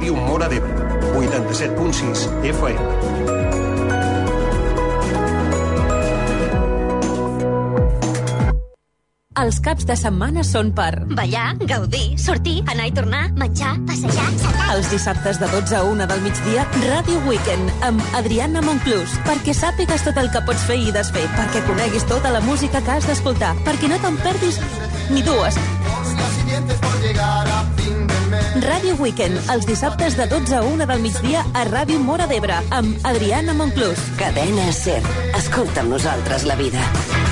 Ràdio Móra d'Ebre, 87.6 FM. Els caps de setmana són per ballar, gaudir, sortir, anar i tornar, menjar, passejar, saltar. Els dissabtes de 12 a 1 del migdia, Ràdio Weekend, amb Adriana Monclús, perquè sàpigues tot el que pots fer i desfer, perquè coneguis tota la música que has d'escoltar, perquè no te'n perdis ni dues. Ràdio Weekend, els dissabtes de 12 a 1 del migdia a Ràdio Móra d'Ebre, amb Adriana Monclús. Cadena SER. Escolta amb nosaltres la vida.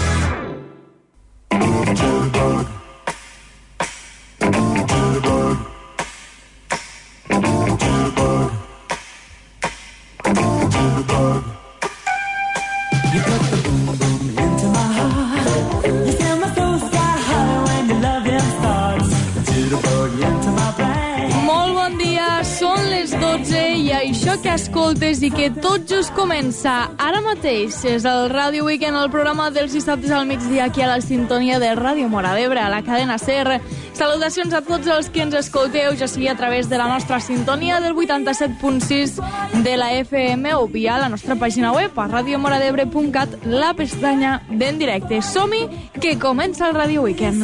Que escoltes i que tot just comença ara mateix és el Ràdio Weekend, el programa dels dissabtes al migdia aquí a la sintonia de Ràdio Móra d'Ebre, a la cadena SER. Salutacions a tots els que ens escolteu, ja sigui a través de la nostra sintonia del 87.6 de la FM o via la nostra pàgina web a radiomoradebre.cat, la pestanya d'en directe. Som-hi, que comença el Ràdio Weekend.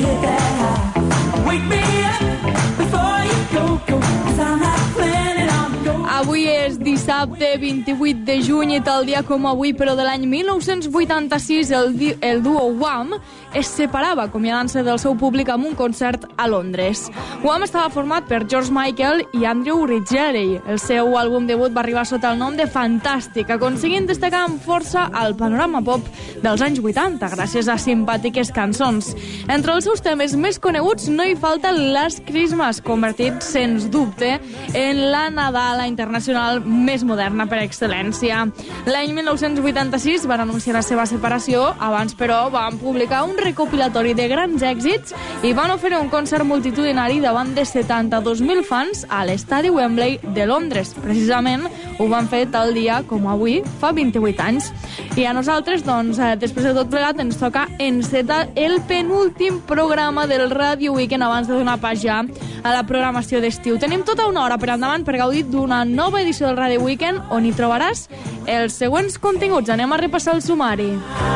Avui és dissabte 28 de juny i tal dia com avui, però de l'any 1986, el duo Wham es separava, acomiadant-se del seu públic amb un concert a Londres. Wham estava format per George Michael i Andrew Ridgeley. El seu àlbum debut va arribar sota el nom de Fantastic, aconseguint destacar amb força al panorama pop dels anys 80, gràcies a simpàtiques cançons. Entre els seus temes més coneguts no hi falta Last Christmas, convertit, sens dubte, en la Nadala internacional més moderna per excel·lència. L'any 1986 van anunciar la seva separació, abans però van publicar un recopilatori de grans èxits i van oferir un concert multitudinari davant de 72.000 fans a l'estadi Wembley de Londres. Precisament ho van fer tal dia com avui, fa 28 anys. I a nosaltres, doncs, després de tot plegat, ens toca encetar el penúltim programa del Ràdio Weekend abans de donar pas ja a la programació d'estiu. Tenim tota una hora per endavant per gaudir d'una nova edició del Ràdio Weekend on hi trobaràs els següents continguts. Anem a repassar el sumari.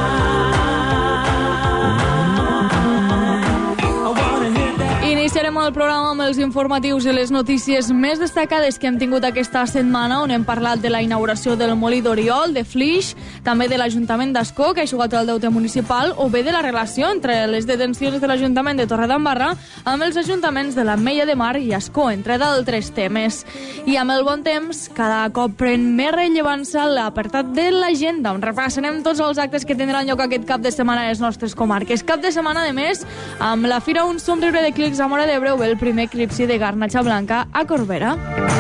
Iniciarem el programa amb els informatius i les notícies més destacades que hem tingut aquesta setmana, on hem parlat de la inauguració del Molí d'Oriol, de Flix, també de l'Ajuntament d'Ascó, que ha eixugat el deute municipal, o bé de la relació entre les detencions de l'Ajuntament de Torredembarra amb els ajuntaments de l'Ametlla de Mar i Ascó, entre d'altres temes. I amb el bon temps, cada cop pren més rellevància l'apartat de l'agenda, on repassarem tots els actes que tindran lloc aquest cap de setmana a les nostres comarques. Cap de setmana, de més, amb la Fira Un Somriure de Clics a Móra d'Ebre o bé el primer eclipsi de Garnatxa Blanca a Corbera.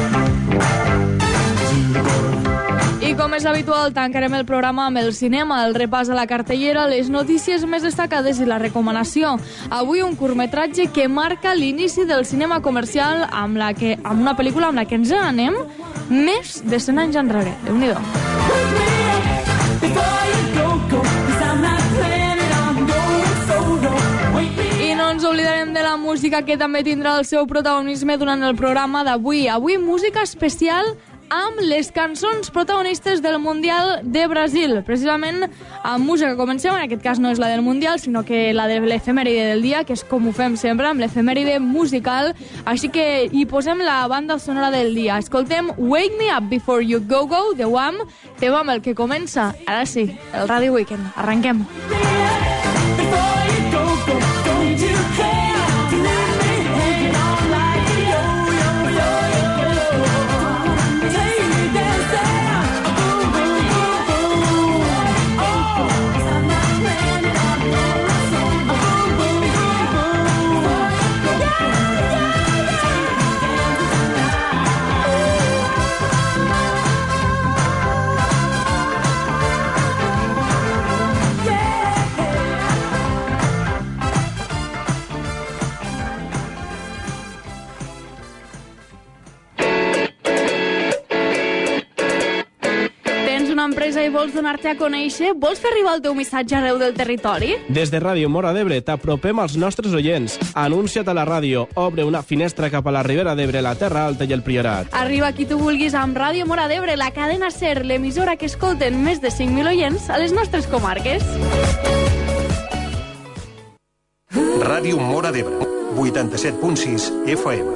I com és habitual, tancarem el programa amb el cinema, el repàs a la cartellera, les notícies més destacades i la recomanació. Avui un curtmetratge que marca l'inici del cinema comercial amb una pel·lícula amb la que ens anem més de 100 anys enrere. Déu-n'hi-do. I no ens oblidarem de la música, que també tindrà el seu protagonisme durant el programa d'avui. Avui música especial amb les cançons protagonistes del Mundial de Brasil. Precisament amb música comencem, en aquest cas no és la del Mundial, sinó que la de l'efemèride del dia, que és com ho fem sempre, amb l'efemèride musical. Així que hi posem la banda sonora del dia. Escoltem Wake Me Up Before You Go Go, de Wham, tema amb el que comença, ara sí, el Ràdio Weekend. Arrenquem. empresa i vols donar-te a conèixer? Vols fer arribar el teu missatge arreu del territori? Des de Ràdio Móra d'Ebre t'apropem als nostres oients. Anuncia't a la ràdio, obre una finestra cap a la Ribera d'Ebre, la Terra Alta i el Priorat. Arriba qui tu vulguis amb Ràdio Móra d'Ebre, la cadena SER, l'emissora que escolten més de 5.000 oients a les nostres comarques. Ràdio Móra d'Ebre, 87.6 FM.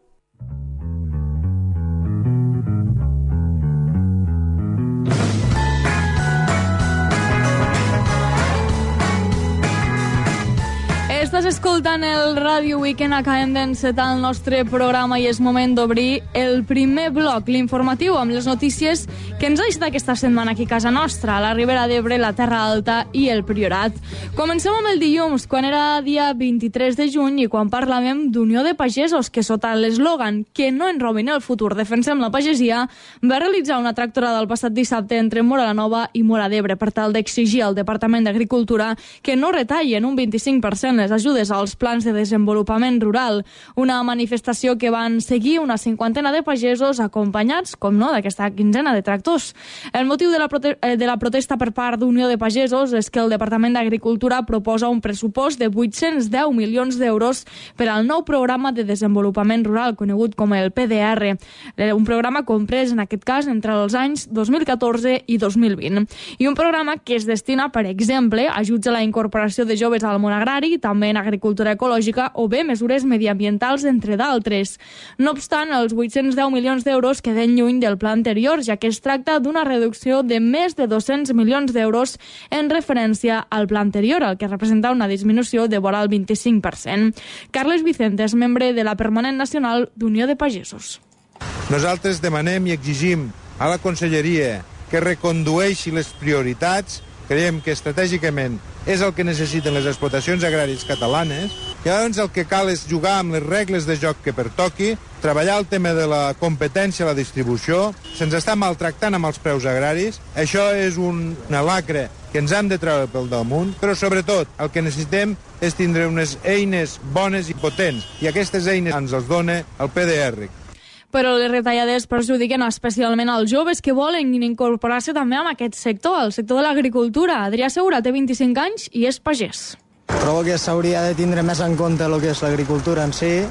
Estàs escoltant el Ràdio Weekend, acabem d'encetar el nostre programa i és moment d'obrir el primer bloc, l'informatiu, amb les notícies que ens ha deixat aquesta setmana aquí a casa nostra, a la Ribera d'Ebre, la Terra Alta i el Priorat. Comencem amb el dilluns, quan era dia 23 de juny i quan parlàvem d'Unió de Pagesos, que sota l'eslògan "Que no ens robin el futur, defensem la pagesia", va realitzar una tractorada el passat dissabte entre Móra la Nova i Móra d'Ebre per tal d'exigir al Departament d'Agricultura que no retallen un 25% les ajudes als plans de desenvolupament rural. Una manifestació que van seguir una cinquantena de pagesos acompanyats, com no, d'aquesta quinzena de tractors. El motiu de la protesta per part d'Unió de Pagesos és que el Departament d'Agricultura proposa un pressupost de 810 milions d'euros per al nou programa de desenvolupament rural, conegut com el PDR. Un programa comprès, en aquest cas, entre els anys 2014 i 2020. I un programa que es destina, per exemple, a ajuts a la incorporació de joves al món agrari, també en agricultura ecològica o bé mesures mediambientals, entre d'altres. No obstant, els 810 milions d'euros queden lluny del pla anterior, ja que es tracta d'una reducció de més de 200 milions d'euros en referència al pla anterior, el que representa una disminució de vora el 25%. Carles Vicente és membre de la Permanent Nacional d'Unió de Pagesos. Nosaltres demanem i exigim a la Conselleria que recondueixi les prioritats. Creiem que estratègicament és el que necessiten les explotacions agràries catalanes. I llavors el que cal és jugar amb les regles de joc que pertoqui, treballar el tema de la competència a la distribució. Se'ns està maltractant amb els preus agraris. Això és una lacra que ens hem de treure pel damunt, però sobretot el que necessitem és tindre unes eines bones i potents, i aquestes eines ens les dona el PDR. Però les retallades perjudiquen especialment als joves que volen incorporar-se també en aquest sector, el sector de l'agricultura. Adrià Segura té 25 anys i és pagès. Trobo que s'hauria de tindre més en compte el que és l'agricultura en si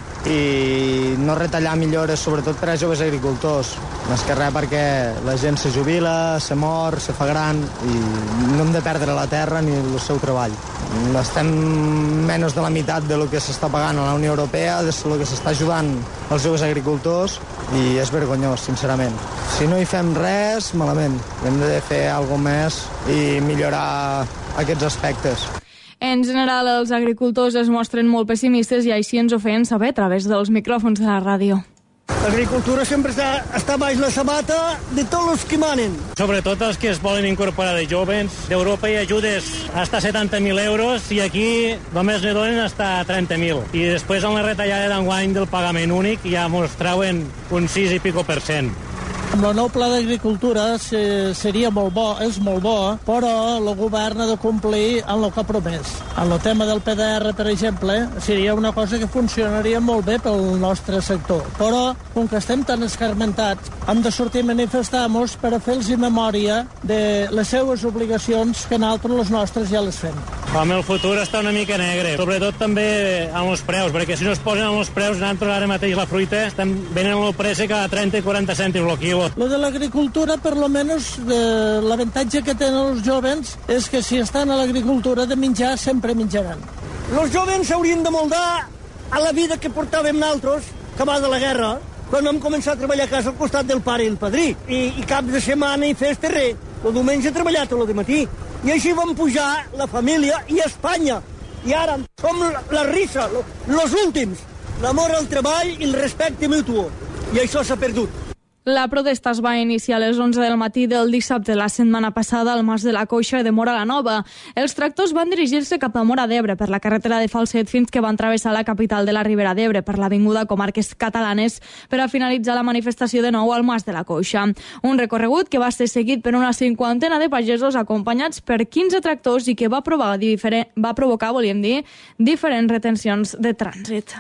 i no retallar millores, sobretot per a joves agricultors. Més que res perquè la gent se jubila, se mor, se fa gran i no hem de perdre la terra ni el seu treball. Estem menys de la meitat del que s'està pagant a la Unió Europea, del que s'està ajudant als joves agricultors i és vergonyós, sincerament. Si no hi fem res, malament. Hem de fer alguna més i millorar aquests aspectes. En general, els agricultors es mostren molt pessimistes i així ens ho feien saber a través dels micròfons de la ràdio. L'agricultura sempre està baix la sabata de tots els que manen. Sobretot els que es volen incorporar de joves. D'Europa hi ha ajudes fins a 70.000 euros i aquí només ne donen fins a 30.000. I després amb la retallada d'enguany del pagament únic ja mos trauen un 6 i pico %. Amb el nou pla d'agricultura seria molt bo, és molt bo, però el govern ha de complir en el que ha promès. En el tema del PDR, per exemple, seria una cosa que funcionaria molt bé pel nostre sector. Però, com que estem tan escarmentats, hem de sortir a manifestar-nos per a fer-los memòria de les seues obligacions que nosaltres les nostres ja les fem. Home, el futur està una mica negre, sobretot també amb els preus, perquè si no es posen amb els preus, nosaltres ara mateix la fruita estem venent el preu cada 30 i 40 cèntims el quilo. Lo de l'agricultura, per lo menos, l'avantatge que tenen els jovens és que si estan a l'agricultura de menjar, sempre menjaran. Els jovens s'haurien de moldar a la vida que portàvem nosaltres, que va de la guerra, quan vam començar a treballar a casa al costat del pare i el padrí. I caps de setmana i festa res. El diumenge he treballat tot el matí. I així vam pujar la família i Espanya. I ara som la risa, els últims. L'amor al treball i el respecte mutu. I això s'ha perdut. La protesta es va iniciar a les 11 del matí del dissabte la setmana passada al Mas de la Coixa de Móra la Nova. Els tractors van dirigir-se cap a Móra d'Ebre per la carretera de Falset fins que van travessar la capital de la Ribera d'Ebre per l'avinguda Comarques Catalanes per a finalitzar la manifestació de nou al Mas de la Coixa. Un recorregut que va ser seguit per una cinquantena de pagesos acompanyats per 15 tractors i que va provocar, volíem dir, diferents retencions de trànsit.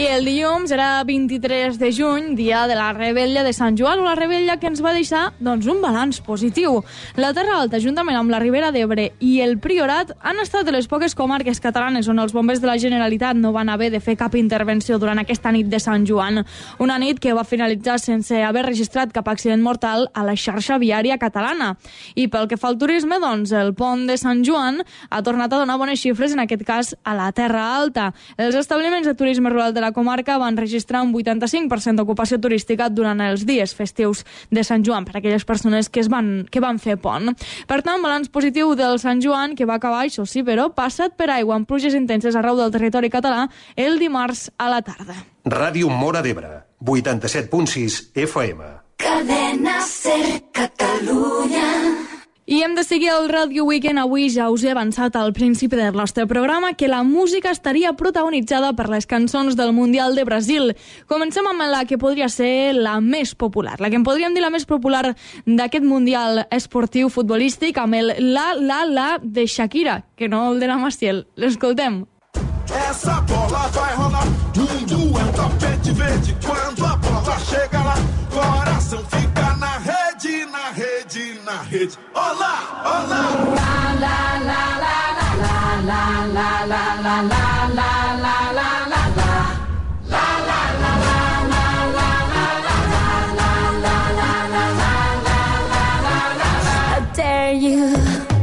el dilluns era 23 de juny, dia de la rebella de Sant Joan, una rebella que ens va deixar un balanç positiu. La Terra Alta, juntament amb la Ribera d'Ebre i el Priorat, han estat de les poques comarques catalanes on els bombers de la Generalitat no van haver de fer cap intervenció durant aquesta nit de Sant Joan. Una nit que va finalitzar sense haver registrat cap accident mortal a la xarxa viària catalana. I pel que fa al turisme, el pont de Sant Joan ha tornat a donar bones xifres, en aquest cas a la Terra Alta. Els establiments de turisme rural de la comarca van registrar un 85% d'ocupació turística durant els dies festius de Sant Joan per a aquelles persones que van fer pont. Per tant, balanç positiu del Sant Joan, que va acabar, això sí, però passat per aigua amb pluges intenses arreu del territori català el dimarts a la tarda. Ràdio Móra d'Ebre, 87.6 FM. Cadena Ser Catalunya. I hem de seguir el Radio Weekend. Avui ja us he avançat al principi del nostre programa que la música estaria protagonitzada per les cançons del Mundial de Brasil. Comencem amb la que podria ser la més popular, la que en podríem dir la més popular d'aquest Mundial esportiu futbolístic, amb el La La La de Shakira, que no el de la Maciel. L'escoltem. Essa bola vai rolar, mundo tapete verde. Quando a bola chega lá, coração fica na rede, na rede, na rede. Olá, olá. La la la la la la la la la la la la la la la. La la la la la la la la la la la la la. I dare you.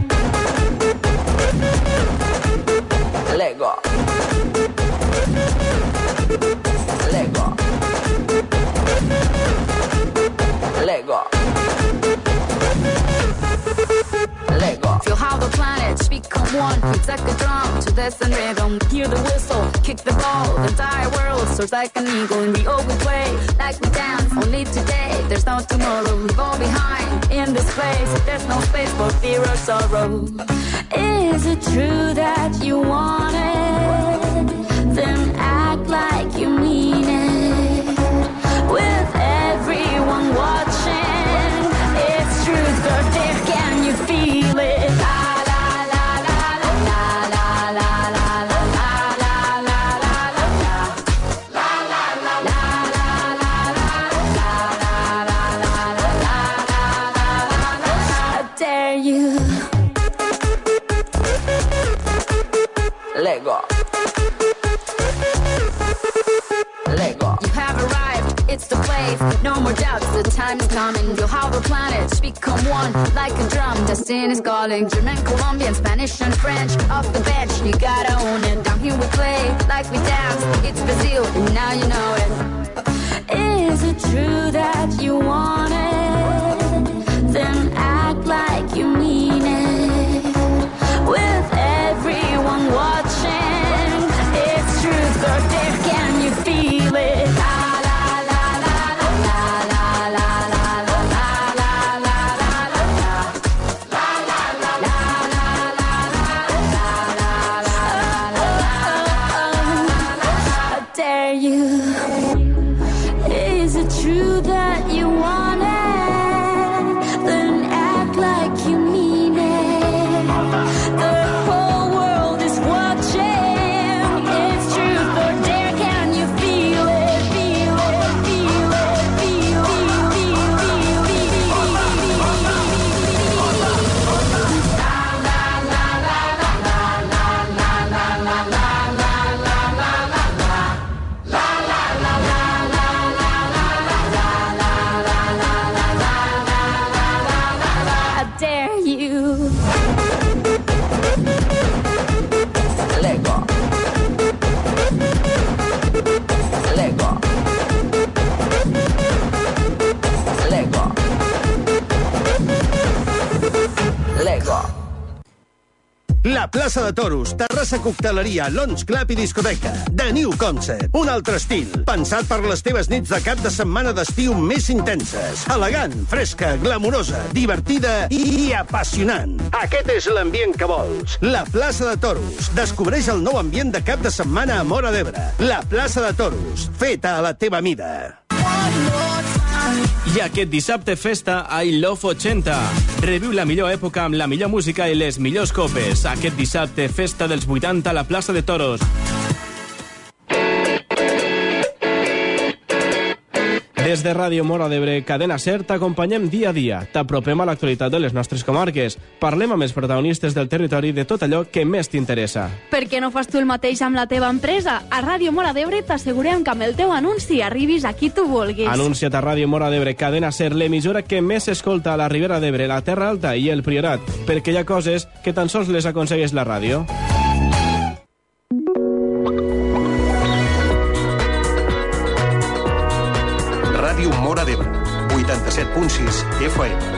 Lego. Lego. Lego. Lego. Feel how the planets become one. It's like a drum to this and rhythm. Hear the whistle, kick the ball. The entire world soars like an eagle. And we always play like we dance. Only today, there's no tomorrow. We fall behind in this place. There's no space for fear or sorrow. Is it true that you want it? Then act like you mean it. With everyone watching, it's truth, but there can you feel it? La la la la la la la la la la la la la la. La la la la la la la la la la la. I dare you. Lego. Lego. You have arrived, it's the place. No more doubts, the time is coming. You'll have the planets become one like a drum. Destiny's calling. German, Colombian, Spanish, and French. Off the bench, you gotta own it. Down here we play like we dance. It's Brazil, and now you know it. Is it true that you want it? Then act like you mean it. With everyone watching, it's truth, but there can you feel it? La la la la la la la la la la la la la la. La la la la la la la la la. I dare you. Is it true that you want it? Then act like you mean it. The whole world is watching. It's truth, but there can you feel it? Feel it, feel it, feel it, feel it. La la la la la la la la la la la la la la la. La la la la la la la la la la la la la. I dare you. Lego. Lego. Lego. Lego. La plaça de Toros, terrassa cocteleria, lounge club i discoteca. The New Concept, un altre estil. Pensat per les teves nits de cap de setmana d'estiu més intenses. Elegant, fresca, glamurosa, divertida i apassionant. Aquest és l'ambient que vols. La plaça de Toros. Descobreix el nou ambient de cap de setmana a Móra d'Ebre. La plaça de Toros, feta a la teva mida. I aquest dissabte festa a I Love 80. Reviu la millor època amb la millor música i les millors copes. Aquest dissabte festa dels 80 a la plaça de Toros. Des de Ràdio Móra d'Ebre, Cadena SER, t'acompanyem dia a dia. T'apropem a l'actualitat de les nostres comarques. Parlem amb els protagonistes del territori de tot allò que més t'interessa. Per què no fas tu el mateix amb la teva empresa? A Ràdio Móra d'Ebre t'assegurem que amb el teu anunci arribis a qui tu vulguis. Anuncia't a Ràdio Móra d'Ebre, Cadena SER, l'emissora que més s'escolta a la Ribera d'Ebre, la Terra Alta i el Priorat, perquè hi ha coses que tan sols les aconsegueix la ràdio. Ràdio Móra d'Ebre, 87.6 FM.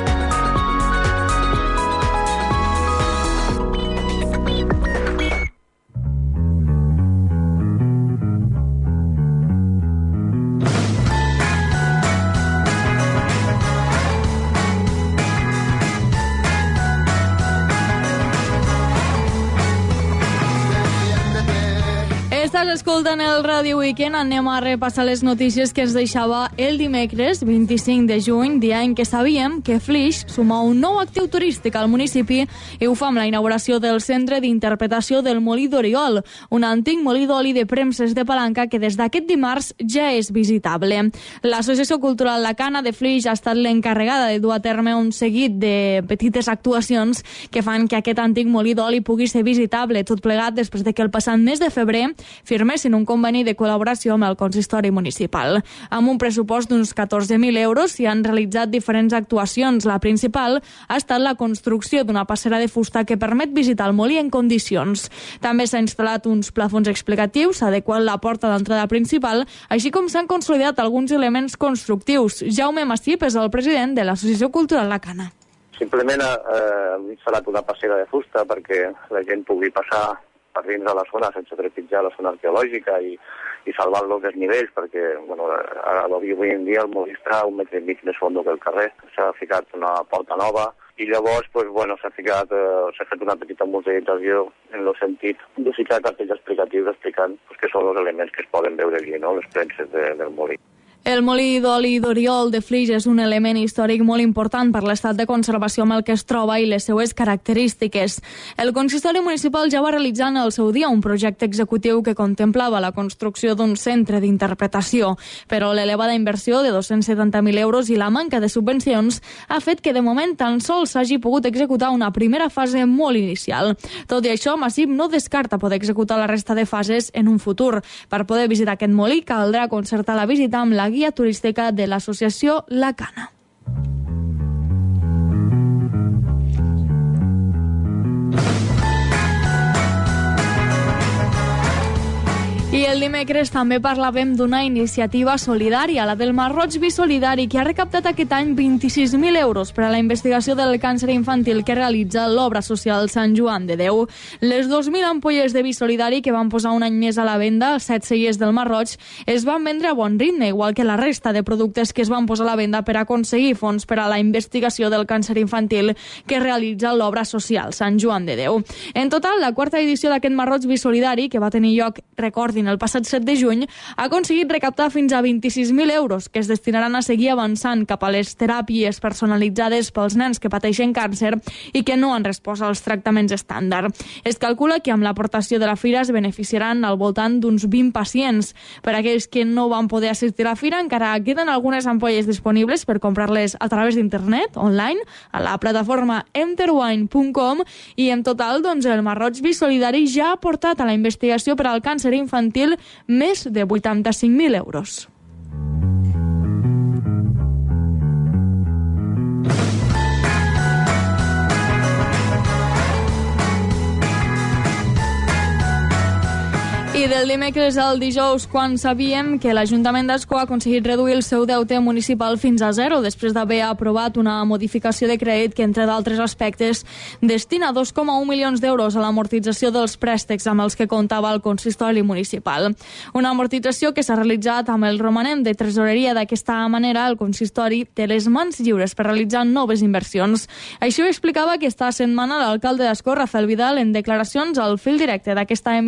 Estàs escoltant el Ràdio Weekend. Anem a repassar les notícies que ens deixava el dimecres 25 de juny, dia en què sabíem que Flix suma un nou actiu turístic al municipi i ho fa amb la inauguració del Centre d'Interpretació del Molí d'Oriol, un antic molí d'oli de premses de palanca que des d'aquest dimarts ja és visitable. L'Associació Cultural La Cana de Flix ha estat l'encarregada de dur a terme un seguit de petites actuacions que fan que aquest antic molí d'oli pugui ser visitable, tot plegat després de que el passat mes de febrer firmessin un conveni de col·laboració amb el consistori municipal. Amb un pressupost d'uns 14.000 euros s'hi han realitzat diferents actuacions. La principal ha estat la construcció d'una passera de fusta que permet visitar el molí en condicions. També s'ha instal·lat uns plafons explicatius, adequant la porta d'entrada principal, així com s'han consolidat alguns elements constructius. Jaume Massip és el president de l'Associació Cultural La Cana. Simplement hem instal·lat una passera de fusta perquè la gent pugui passar per dins de la zona sense trepitjar la zona arqueològica i salvar els desnivells, perquè avui en dia el molí està 1,5 metres més fondo que el carrer. S'ha ficat una porta nova i llavors s'ha fet una petita museïtzació en el sentit de ficar cartells explicatius explicant què són els elements que es poden veure aquí, les premses del molí. El molí d'oli d'Oriol de Flix és un element històric molt important per l'estat de conservació amb el que es troba i les seues característiques. El consistori municipal ja va realitzar en el seu dia un projecte executiu que contemplava la construcció d'un centre d'interpretació, però l'elevada inversió de 270.000 euros i la manca de subvencions ha fet que de moment tan sols s'hagi pogut executar una primera fase molt inicial. Tot i això, Massip no descarta poder executar la resta de fases en un futur. Per poder visitar aquest molí caldrà concertar la visita amb la guia turística de l'associació La Cana. I el dimecres també parlàvem d'una iniciativa solidària, la del Marroig Bisolidari, que ha recaptat aquest any 26.000 euros per a la investigació del càncer infantil que realitza l'obra social Sant Joan de Déu. Les 2.000 ampolles de Bisolidari que van posar un any més a la venda als 7 cellers del Marroig es van vendre a bon ritme, igual que la resta de productes que es van posar a la venda per aconseguir fons per a la investigació del càncer infantil que realitza l'obra social Sant Joan de Déu. En total, la quarta edició d'aquest Marroig Bisolidari, que va tenir lloc, recordin, el passat 7 de juny, ha aconseguit recaptar fins a 26.000 euros que es destinaran a seguir avançant cap a les teràpies personalitzades pels nens que pateixen càncer i que no han respost als tractaments estàndard. Es calcula que amb l'aportació de la fira es beneficiaran al voltant d'uns 20 pacients. Per a aquells que no van poder assistir a la fira, encara queden algunes ampolles disponibles per comprar-les a través d'internet, online, a la plataforma enterwine.com, i en total, el Marroig Bisolidari ja ha aportat a la investigació per al càncer infantil més de 85.000 euros. I del dimecres al dijous, quan sabíem que l'Ajuntament d'Ascó ha aconseguit reduir el seu deute municipal fins a zero després d'haver aprovat una modificació de crèdit que, entre d'altres aspectes, destina 2,1 milions d'euros a l'amortització dels préstecs amb els que comptava el consistori municipal. Una amortització que s'ha realitzat amb el romanent de tresoreria. D'aquesta manera, el consistori té les mans lliures per realitzar noves inversions. Així ho explicava aquesta setmana l'alcalde d'Ascó, Rafael Vidal, en declaracions al fil directe d'aquesta emissora.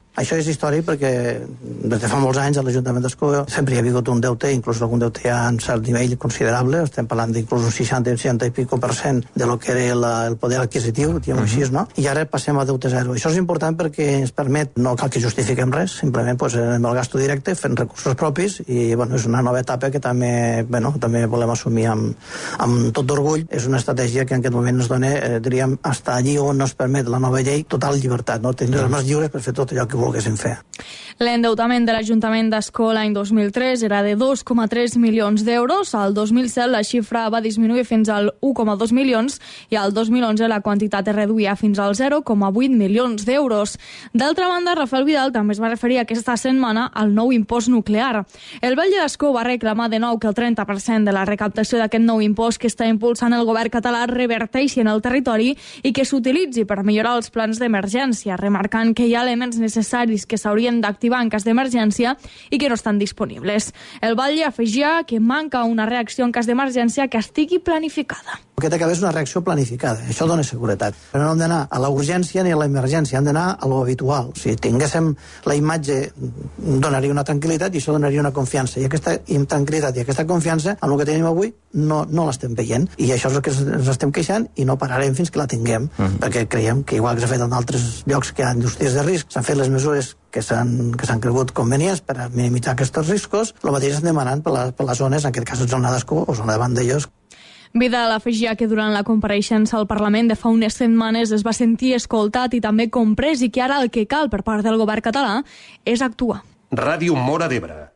Això és històric perquè des de fa molts anys a l'Ajuntament d'Ascó sempre hi ha hagut un deute, inclús algun deute ja en cert nivell considerable, estem parlant d'inclús un 60 i pico % de lo que era el poder adquisitiu, diguem així, no? I ara passem a deute zero. Això és important perquè ens permet, no cal que justifiquem res, simplement anem al gasto directe, fent recursos propis, i és una nova etapa que també volem assumir amb tot d'orgull. És una estratègia que en aquest moment ens dona, diríem, fins allí on ens permet la nova llei, total llibertat, no? Tenir les mans lliures per fer tot allò que volguéssim fer. L'endeutament de l'Ajuntament d'Ascó l'any 2003 era de 2,3 milions d'euros. Al 2007 la xifra va disminuir fins al 1,2 milions i al 2011 la quantitat es reduïa fins al 0,8 milions d'euros. D'altra banda, Rafael Vidal també es va referir aquesta setmana al nou impost nuclear. El Batlle d'Ascó va reclamar de nou que el 30% de la recaptació d'aquest nou impost que està impulsant el govern català reverteixi en el territori i que s'utilitzi per millorar els plans d'emergència, remarcant que hi ha elements necessaris que s'haurien d'activar en cas d'emergència i que no estan disponibles. El Batlle afegia que manca una reacció en cas d'emergència que estigui planificada. El que té que haver és una reacció planificada, això dona seguretat. Però no hem d'anar a la urgència ni a la emergència, hem d'anar a lo habitual. Si tinguéssim la imatge, donaria una tranquil·litat i això donaria una confiança. I aquesta tranquil·litat i aquesta confiança, amb el que tenim avui, no l'estem veient. I això és el que ens estem queixant i no pararem fins que la tinguem, perquè creiem que igual que s'ha fet en altres llocs que hi ha indústries de risc, s'han fet les mesures que s'han cregut convenients per a minimitzar aquests riscos, el mateix estem demanant per les zones, en aquest cas zona d'Ascó o zona de Vandellós. Vidal afegia que durant la compareixença al Parlament de fa unes setmanes es va sentir escoltat i també comprès i que ara el que cal per part del govern català és actuar. Ràdio Móra d'Ebre,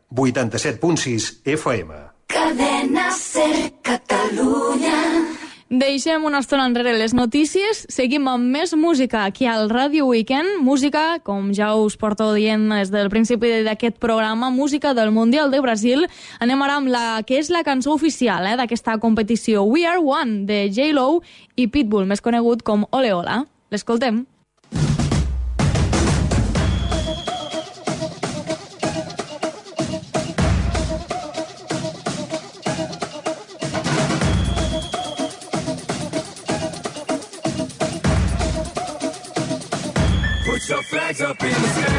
87.6 FM. Cadena Ser Catalunya. Deixem una estona enrere les notícies, seguim amb més música aquí al Ràdio Weekend, música, com ja us porto dient des del principi d'aquest programa, música del Mundial de Brasil. Anem ara amb la que és la cançó oficial d'aquesta competició, We Are One, de J-Lo i Pitbull, més conegut com Ole Ola. L'escoltem. Put your flags up in the sky,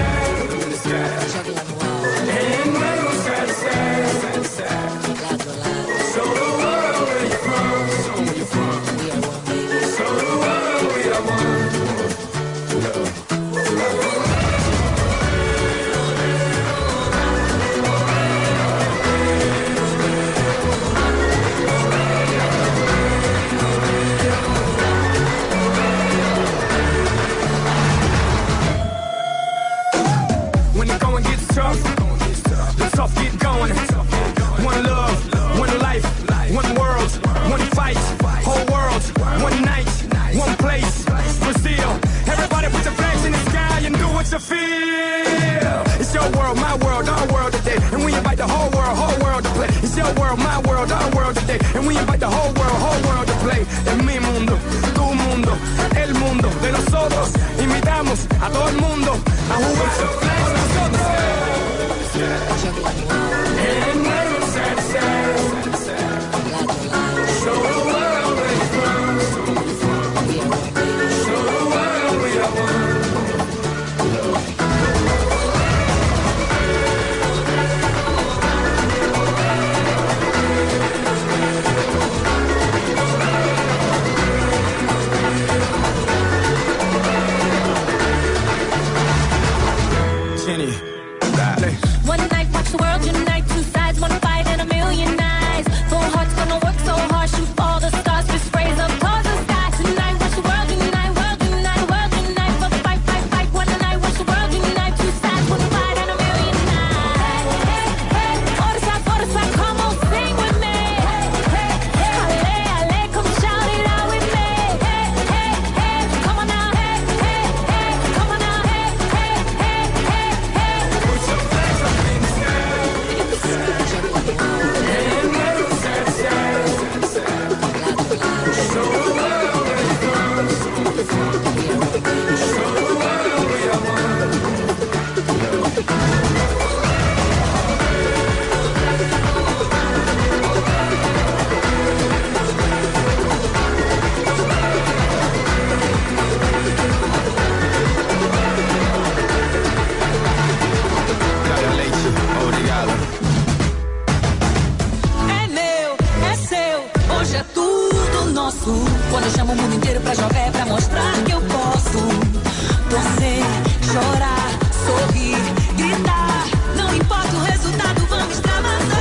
and wave them side to side. Show the world where you're from. Show the world we are one. The tough get going. One love, one life, one world, one fight. Whole world, one night, one place. Brazil. Everybody put your flags in the sky and do what you feel. It's your world, my world, our world today. And we invite the whole world to play. It's your world, my world, our world today. And we invite the whole world to play. Es mi mundo, tu mundo, el mundo de nosotros. Invitamos a todo el mundo a jugar con nosotros. And wave them side to side. Show the world where you're from. Show the world we are one. posso. Quando eu chamo o mundo inteiro pra jogar é pra mostrar que eu posso. Torcer, chorar, sorrir, gritar. Não importa o resultado, vamos extravasar.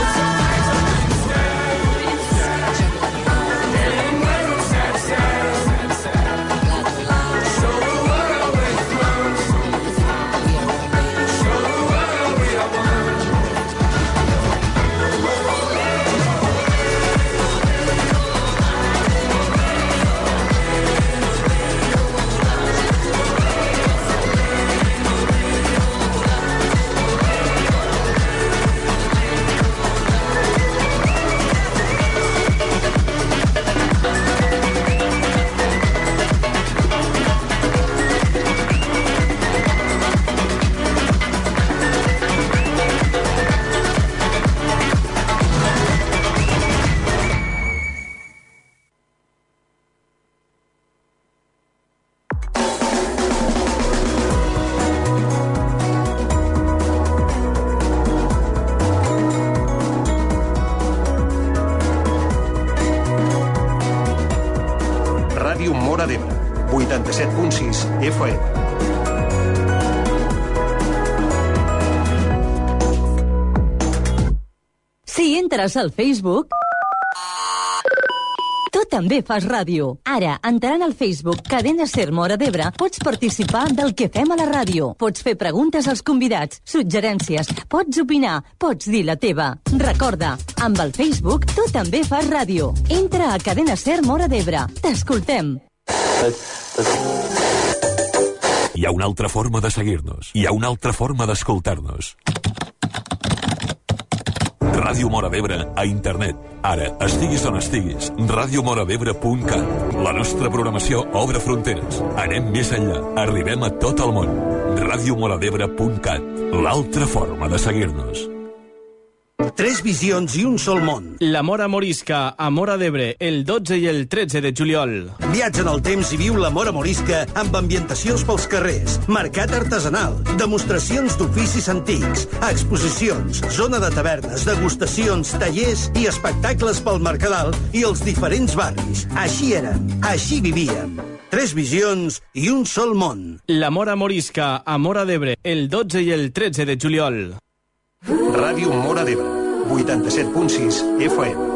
Ràdio Móra d'Ebre, 87.6 FM. Si entres al Facebook, tu també fas ràdio. Ara, entrant al Facebook Cadena Ser Móra d'Ebre, pots participar del que fem a la ràdio. Pots fer preguntes als convidats, suggerències, pots opinar, pots dir la teva. Recorda, amb el Facebook tu també fas ràdio. Entra a Cadena Ser Móra d'Ebre. T'escoltem. Hi ha una altra forma de seguir-nos. Hi ha una altra forma d'escoltar-nos. Ràdio Móra d'Ebre a internet. Ara, estiguis on estiguis, radiomoradebre.cat. La nostra programació obre fronteres. Anem més enllà. Arribem a tot el món. radiomoradebre.cat. L'altra forma de seguir-nos. 3 visions i un sol món. La Mora Morisca, a Móra d'Ebre, el 12 i el 13 de juliol. Viatja en el temps i viu la Mora Morisca amb ambientacions pels carrers, mercat artesanal, demostracions d'oficis antics, exposicions, zona de tavernes, degustacions, tallers i espectacles pel Mercadal i els diferents barris. Així érem, així vivíem. 3 visions i un sol món. La Mora Morisca, a Móra d'Ebre, el 12 i el 13 de juliol. Ràdio Móra d'Ebre, 87.6 FM.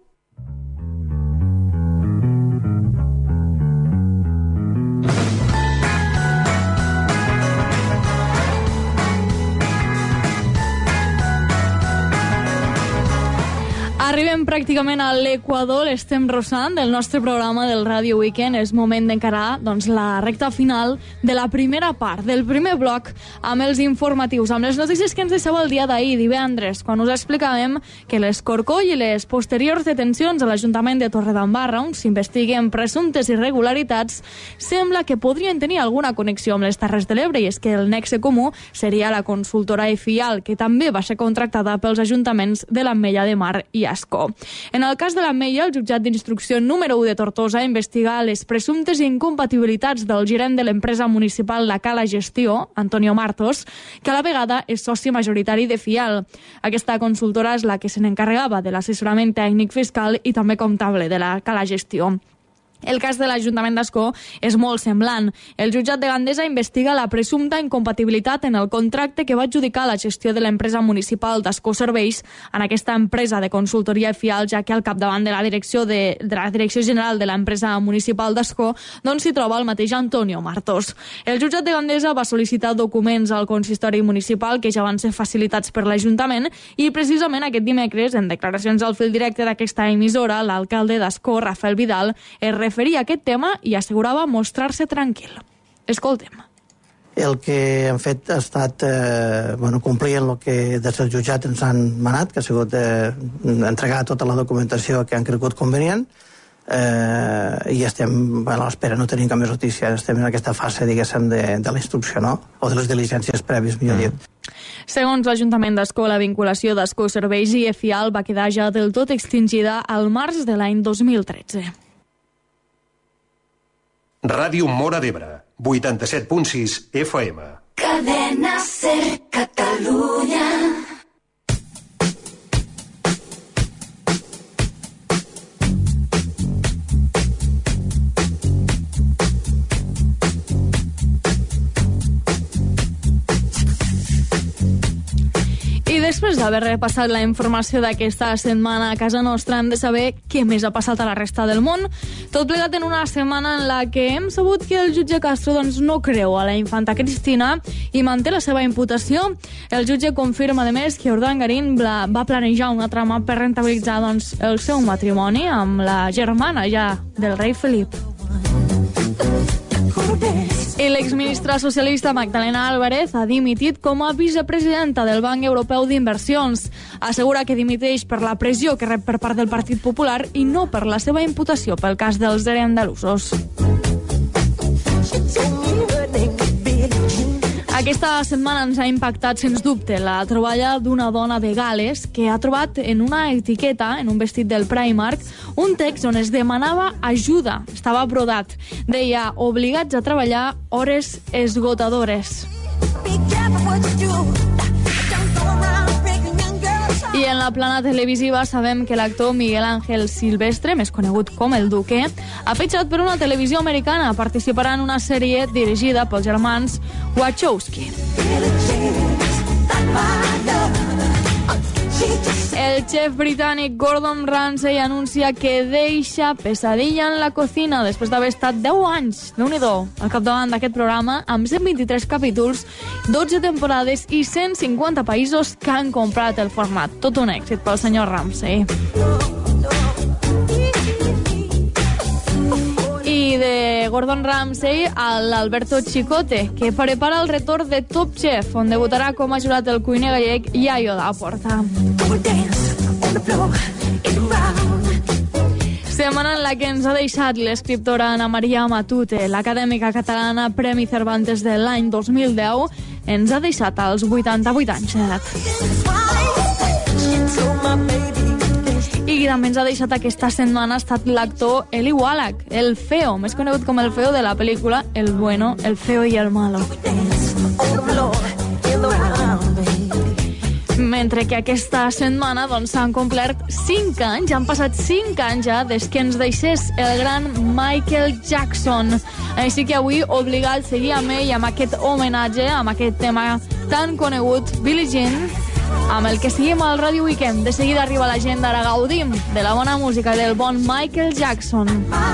Arribem pràcticament a l'Equador, l'estem rossant del nostre programa del Radio Weekend. És moment d'encarar la recta final de la primera part, del primer bloc, amb els informatius, amb les notícies que ens deixava el dia d'ahir, divendres, quan us explicàvem que l'escorcoll i les posteriors detencions a l'Ajuntament de Torredembarra, on s'investiguen presumptes irregularitats, sembla que podrien tenir alguna connexió amb les Terres de l'Ebre, i és que el nexe comú seria la consultora EFIAL, que també va ser contractada pels ajuntaments de l'Ametlla de Mar i Ascó. En el cas de l'Ametlla, el jutjat d'instrucció número 1 de Tortosa investiga les presumptes incompatibilitats del gerent de l'empresa municipal La Cala Gestió, Antonio Martos, que a la vegada és soci majoritari de FIAL. Aquesta consultora és la que se n'encarregava de l'assessorament tècnic fiscal i també comptable de La Cala Gestió. El cas de l'Ajuntament d'Ascó és molt semblant. El jutjat de Gandesa investiga la presumpta incompatibilitat en el contracte que va adjudicar la gestió de l'empresa municipal d'Ascó Serveis en aquesta empresa de consultoria FIAL, ja que al capdavant de la direcció general de l'empresa municipal d'Ascó doncs s'hi troba el mateix Antonio Martos. El jutjat de Gandesa va sol·licitar documents al consistori municipal que ja van ser facilitats per l'Ajuntament, i precisament aquest dimecres, en declaracions al fil directe d'aquesta emissora, l'alcalde d'Ascó, Rafael Vidal, es referia a aquest tema i assegurava mostrar-se tranquil. Escoltem. El que han fet ha estat complir el que des del jutjat ens han manat, que ha sigut entregar tota la documentació que han cregut convenient, i estem a l'espera, no tenim cap més notícia, estem en aquesta fase, diguéssim, de la instrucció, no? O de les diligències prèvies, millor dit. Segons l'Ajuntament d'Ascó, la vinculació d'Ascó Serveis i EFIAL va quedar ja del tot extingida al març de l'any 2013. Ràdio Móra d'Ebre, 87.6 FM. Cadena Ser Catalunya. després d'haver repassat la informació d'aquesta setmana a casa nostra, hem de saber què més ha passat a la resta del món. Tot plegat en una setmana en la que hem sabut que el jutge Castro no creu a la infanta Cristina i manté la seva imputació. El jutge confirma, a més, que Urdangarín va planejar una trama per rentabilitzar el seu matrimoni amb la germana ja del rei Felip. I l'exministra socialista Magdalena Álvarez ha dimitit com a vicepresidenta del Banc Europeu d'Inversions. Assegura que dimiteix per la pressió que rep per part del Partit Popular i no per la seva imputació pel cas dels ERE andalusos. Aquesta setmana ens ha impactat, sens dubte, la troballa d'una dona de Gales que ha trobat en una etiqueta, en un vestit del Primark, un text on es demanava ajuda. Estava brodat. Deia, obligats a treballar hores esgotadores. I en la plana televisiva sabem que l'actor Miguel Ángel Silvestre, més conegut com el Duque, ha fitxat per una televisió americana. Participarà en una sèrie dirigida pels germans Wachowski. El xef britànic Gordon Ramsay anuncia que deixa Pesadilla en la cocina després d'haver estat 10 anys, Déu-n'hi-do, al capdavant d'aquest programa, amb 123 capítols, 12 temporades i 150 països que han comprat el format. Tot un èxit pel senyor Ramsay. I de Gordon Ramsay a l'Alberto Chicote, que prepara el retorn de Top Chef, on debutarà com a jurat el cuiner gallec Yayo Laporta. Setmana en la que ens ha deixat l'escriptora Ana Maria Matute, l'acadèmica catalana Premi Cervantes de l'any 2010, ens ha deixat als 88 anys d'edat. I qui també ens ha deixat aquesta setmana ha estat l'actor Eli Wallach, el feo, més conegut com el feo de la pel·lícula El bueno, el feo y el malo. Mentre que aquesta setmana s'han complert 5 anys, han passat 5 anys ja des que ens deixés el gran Michael Jackson. Així que avui obligat a seguir amb ell, amb aquest homenatge, amb aquest tema tan conegut, Billie Jean, amb el que seguim al Ràdio Weekend. De seguida arriba la gent d'ara, gaudim de la bona música del bon Michael Jackson.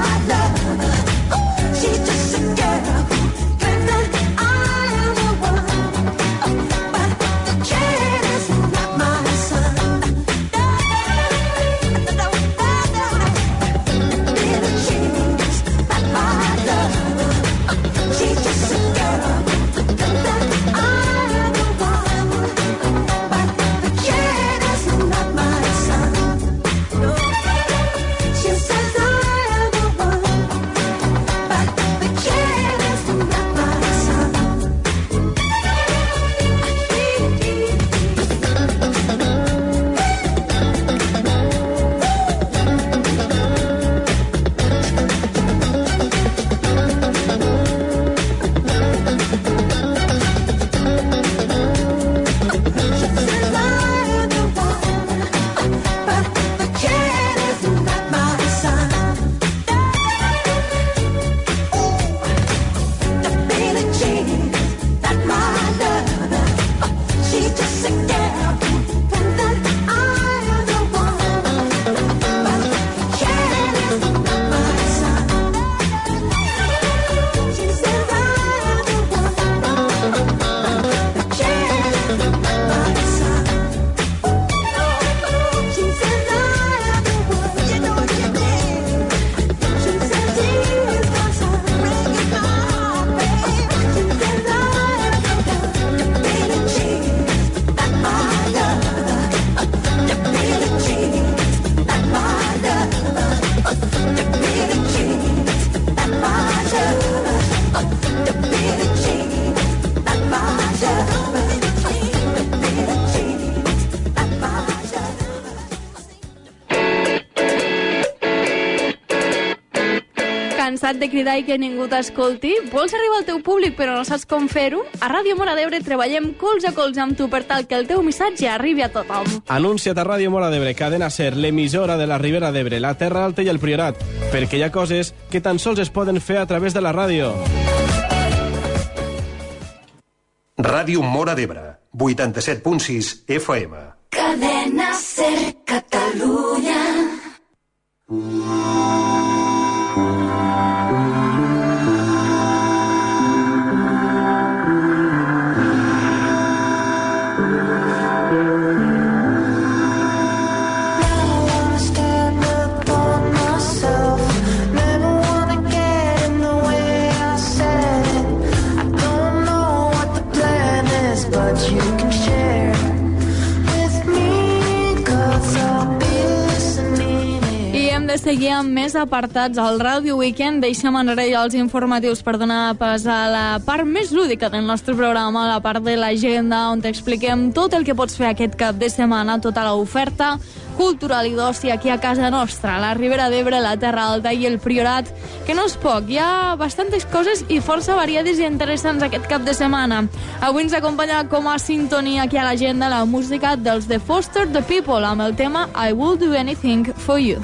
Cansat de cridar i que ningú t'escolti? Vols arribar al teu públic però no saps com fer-ho? A Ràdio Móra d'Ebre treballem colze a colze amb tu per tal que el teu missatge arribi a tothom. Anuncia't a Ràdio Móra d'Ebre, cadena SER, l'emissora de la Ribera d'Ebre, la Terra Alta i el Priorat, perquè hi ha coses que tan sols es poden fer a través de la ràdio. Ràdio Móra d'Ebre, 87.6 FM. Cadena Ser Catalunya. Seguir amb més apartats al Ràdio Weekend. Deixem enrere ja els informatius per donar pas a la part més lúdica del nostre programa, la part de l'agenda, on t'expliquem tot el que pots fer aquest cap de setmana, tota l'oferta cultural i d'oci aquí a casa nostra, la Ribera d'Ebre, la Terra Alta i el Priorat, que no és poc. Hi ha bastantes coses i força variades i interessants aquest cap de setmana. Avui ens acompanya com a sintonia aquí a l'agenda la música dels The Foster the People amb el tema I Will Do Anything For You.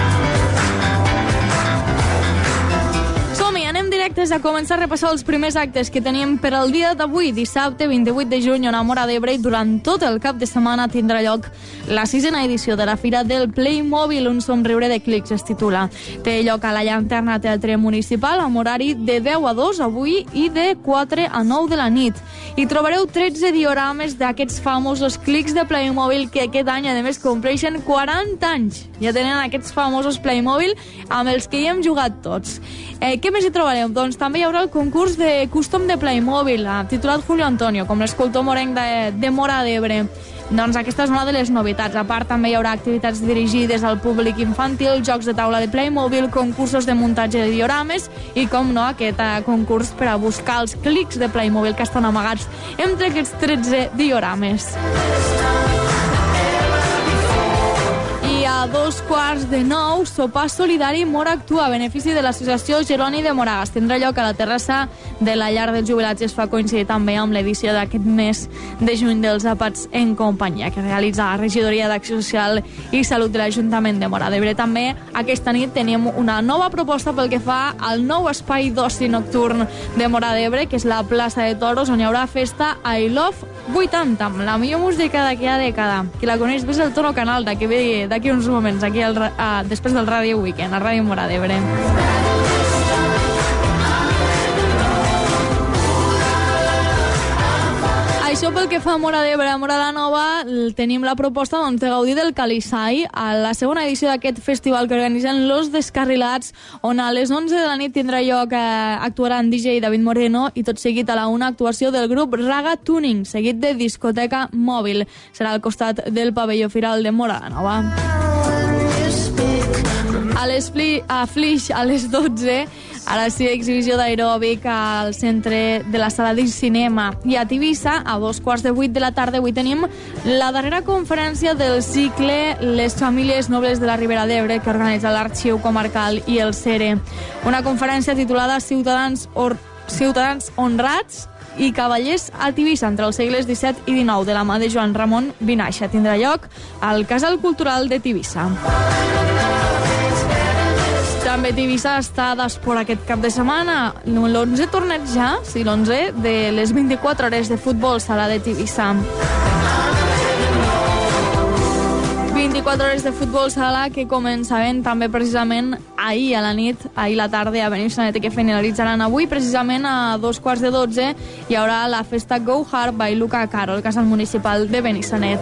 Anem directes a començar a repassar els primers actes que tenim per al dia d'avui, dissabte 28 de juny, on a Móra d'Ebre i durant tot el cap de setmana tindrà lloc la 6ª edició de la Fira del Playmobil, un somriure de clics es titula. Té lloc a la Llanterna Teatre Municipal amb horari de 10 a 2 avui i de 4 a 9 de la nit. Hi trobareu 13 diorames d'aquests famosos clics de Playmobil que aquest any, a més, compleixen 40 anys. Ja tenen aquests famosos Playmobil amb els que hi hem jugat tots. Què més hi trobarem? Doncs també hi haurà el concurs de custom de Playmobil, titulat Julio Antonio, com l'escultor morenc de Móra d'Ebre. Doncs aquesta és una de les novetats. A part, també hi haurà activitats dirigides al públic infantil, jocs de taula de Playmobil, concursos de muntatge de diorames i, com no, aquest concurs per a buscar els clics de Playmobil que estan amagats entre aquests 13 diorames. A 8:45, sopar solidari Móra Actua, a benefici de l'associació Jeroni de Moragas. Tindrà lloc a la terrassa de la llar dels jubilats i es fa coincidir també amb l'edició d'aquest mes de juny dels àpats en companyia que realitza la Regidoria d'Acció Social i Salut de l'Ajuntament de Móra d'Ebre. També aquesta nit tenim una nova proposta pel que fa al nou espai d'oci nocturn de Móra d'Ebre, que és la plaça de Toros, on hi haurà festa I Love 80, amb la millor música d'aquella dècada. Qui la coneix és el Tono Canalda, que ve d'aquí uns moments, aquí després del Ràdio Weekend, a Ràdio Móra d'Ebre. Això pel que fa a Móra d'Ebre. A Móra la Nova tenim la proposta de gaudir del Calisai, a la segona edició d'aquest festival que organitzen Los Descarrilats, on a les 11 de la nit tindrà lloc, actuaran DJ David Moreno i tot seguit a la 1 actuació del grup Raga Tuning, seguit de discoteca mòbil. Serà al costat del pavelló Firal de Móra la Nova. A Flix, a les 12, ara sí, exhibició d'aeròbic al centre de la sala de cinema. I a Tivissa, a 7:15 de la tarda, avui tenim la darrera conferència del cicle Les famílies nobles de la Ribera d'Ebre, que organitza l'Arxiu Comarcal i el CERE. Una conferència titulada Ciutadans honrats i cavallers a Tivissa entre els segles XVII i XIX, de la mà de Joan Ramon Vinaixa. Tindrà lloc al Casal Cultural de Tivissa. També Tivissa està d'esport aquest cap de setmana. L'11 torneig ja, sí, l'11 de les 24 hores de futbol sala de Tivissa. 24 hores de futbol sala que començaven també precisament ahir a la nit, ahir la tarda a Benissanet, que finalitzaran avui precisament a 2:15. Hi haurà la festa Go Hard by Luca Caro, al casal municipal de Benissanet.